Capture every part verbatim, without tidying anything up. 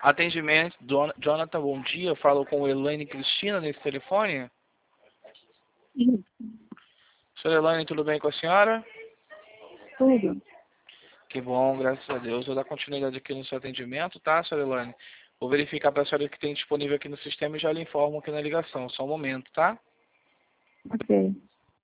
Atendimento, Don- Jonathan, bom dia. Falo com Elaine Cristina nesse telefone. Isso, Senhora Elaine, tudo bem com a senhora? tudo. Que bom, graças a Deus. Vou dar continuidade aqui no seu atendimento, tá, senhora Elaine? Vou verificar para a senhora o que tem disponível aqui no sistema e já lhe informo aqui na ligação. Só um momento, tá? Ok.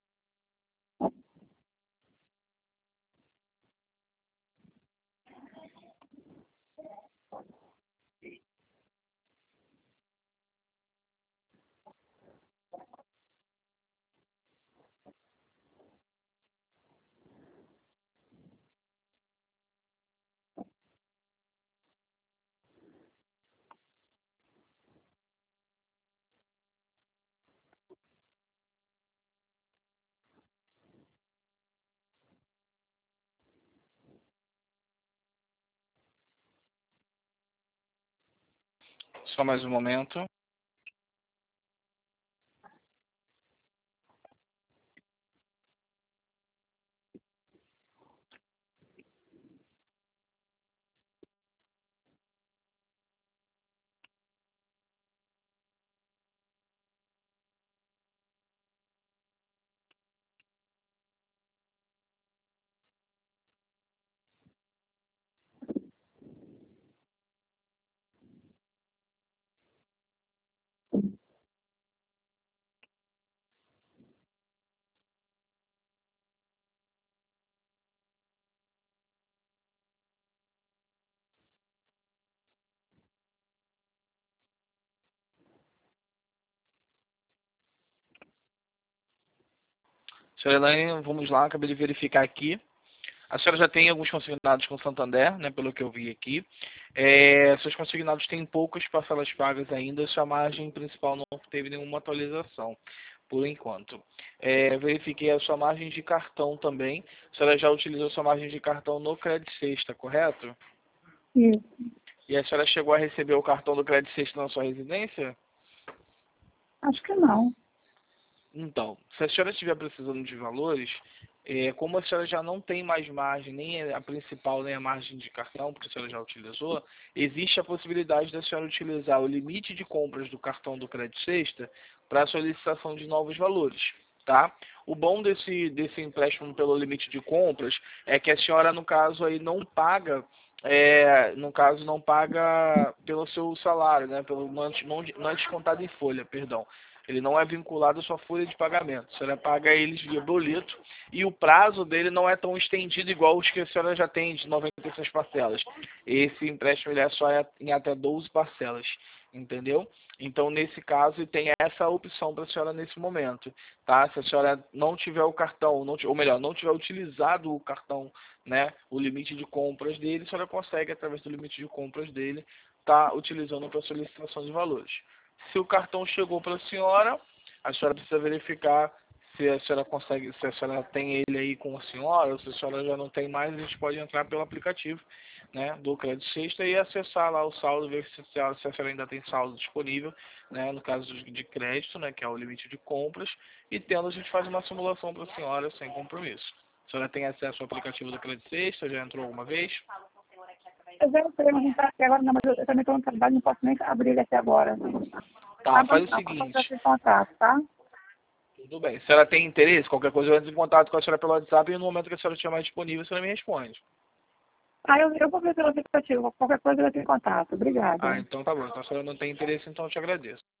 Só mais um momento. Senhora Elaine, vamos lá, acabei de verificar aqui. A senhora já tem alguns consignados com Santander, né, pelo que eu vi aqui. É, seus consignados têm poucas parcelas pagas ainda, sua margem principal não teve nenhuma atualização, por enquanto. É, verifiquei a sua margem de cartão também. A senhora já utilizou sua margem de cartão no Credit Sexta, correto? Isso. E a senhora chegou a receber o cartão do Credit Sexta na sua residência? Acho que não. Então, se a senhora estiver precisando de valores, é, como a senhora já não tem mais margem, nem a principal, nem a margem de cartão, porque a senhora já utilizou, existe a possibilidade da senhora utilizar o limite de compras do cartão do Credit Sexta para a solicitação de novos valores, tá? O bom desse, desse empréstimo pelo limite de compras é que a senhora, no caso, aí não paga, é, no caso, não paga pelo seu salário, né? Pelo, não, é- não, não é descontado em folha, perdão. Ele não é vinculado à sua folha de pagamento. A senhora paga eles via boleto e o prazo dele não é tão estendido igual os que a senhora já tem de noventa e seis parcelas. Esse empréstimo ele é só em até doze parcelas, entendeu? Então, nesse caso, tem essa opção para a senhora nesse momento, tá? Se a senhora não tiver o cartão, não, ou melhor, não tiver utilizado o cartão, né, o limite de compras dele, a senhora consegue, através do limite de compras dele, tá utilizando para solicitação de valores. Se o cartão chegou para a senhora, a senhora precisa verificar se a senhora consegue, se a senhora tem ele aí com a senhora, ou se a senhora já não tem mais, a gente pode entrar pelo aplicativo, né, do Credit Sexta e acessar lá o saldo, ver se a senhora, se a senhora ainda tem saldo disponível, né, no caso de crédito, né, que é o limite de compras, e tendo a gente faz uma simulação para a senhora sem compromisso. A senhora tem acesso ao aplicativo do Credit Sexta, já entrou alguma vez? Eu já entrei, mas não está aqui agora, não, mas eu também estou no trabalho, não posso nem abrir ele aqui agora. Tá, Tá bom, faz o então, vou fazer seguinte. esse contato, tá? Tudo bem. Se a senhora tem interesse, qualquer coisa eu entro em contato com a senhora pelo WhatsApp e no momento que a senhora estiver mais disponível, a senhora me responde. Ah, eu, eu vou ver pelo aplicativo. Qualquer coisa eu entro em contato. Obrigada. Ah, então tá bom. Então a senhora não tem interesse, então eu te agradeço.